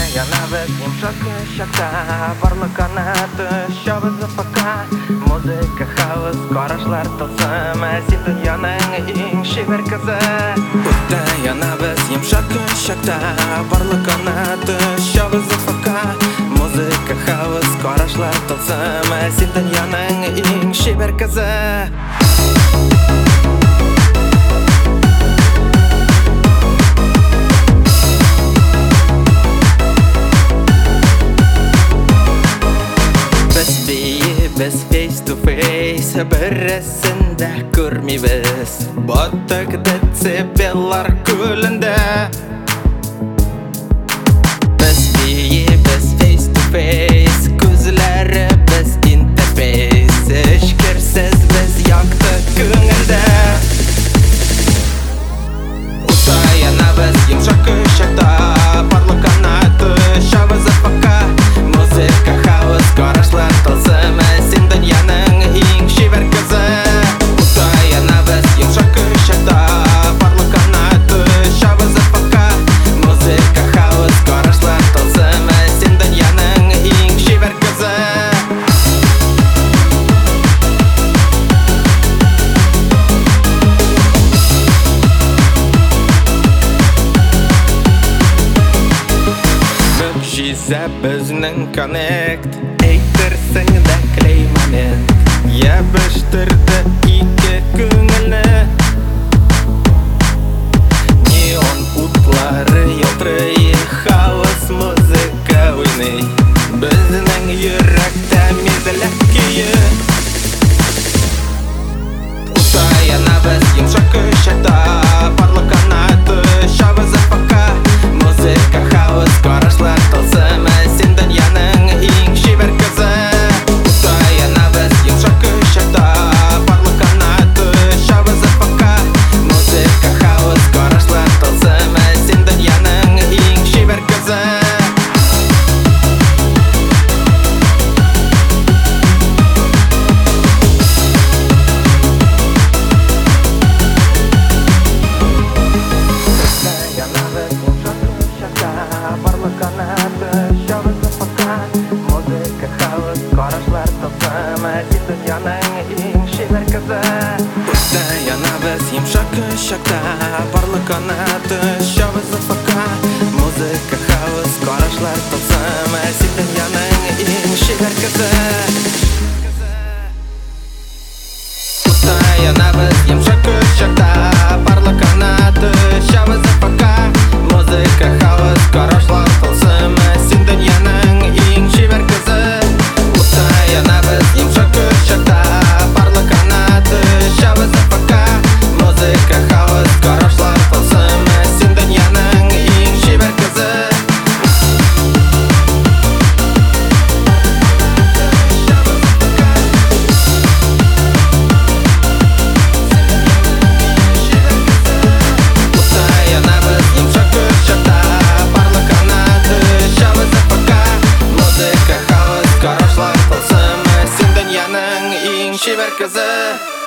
Yanabız yumuşak ışıkta Varlıkana düşüyoruz ufaka Müzik, havuz, karışlar tılsım Sen dünyanın en şiver kızı Yanabız yumuşak ışıkta Varlıkana düşüyoruz ufaka Müzik, havuz, karışlar tılsım Sen dünyanın en şiver kızı Biz face to face Birresinde görmeybiz Battık decibellar külünde Biz face to face Gözleri biz interface İşkirsiz biz yaktık gününde Utayana biz yumuşak ışıkta Parlı kanadı şavızı faka Müzik, havuz, karışlar tılsım Bizning connect Eytirsin de kleymanen Yabıştırdı iki көңілні Neon utlары yoltırı Havas muzika oyny Bizning yürekte mezilek kүйі Utayana biz yumuşak ışıkta Parlı kanadı şavızı faka Müzik, havuz, karışlar tılsım Yanabız yumuşak ışıkta Parlı kanadı şavızı faka Müzik, havuz, karışlar tılsım Sen dünyanın en şiver kızı Yanabız yumuşak ışıkta Parlı kanadı şavızı faka Müzik, havuz, karışlar tılsım Sen dünyanın en şiver kızı Yanabız yumuşak ışıkta Parlı kanadı şavızı faka Müzik, havuz, karışlar tılsım Sen dünyanın en şiver kızı Yanabız yumuşak ışıkta Parlı kanadı şavızı faka Müzik, havuz, karışlar tılsım Sen dünyanın en şiver kızı